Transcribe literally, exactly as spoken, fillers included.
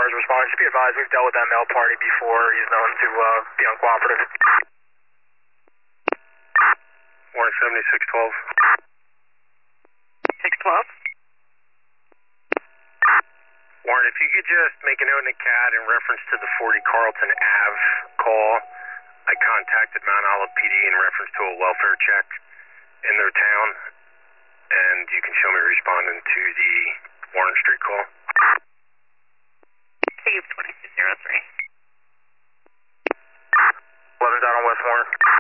cars responding. Just be advised, we've dealt with that male party before. He's known to uh, be uncooperative. Warren seventy-six twelve. six twelve? Warren, if you could just make a note in the C A D in reference to the forty Carlton Ave call. I contacted Mount Olive P D in reference to a welfare check in their town, and you can show me responding to the Warren Street call. Cube twenty-two oh three. eleven down on West Warren.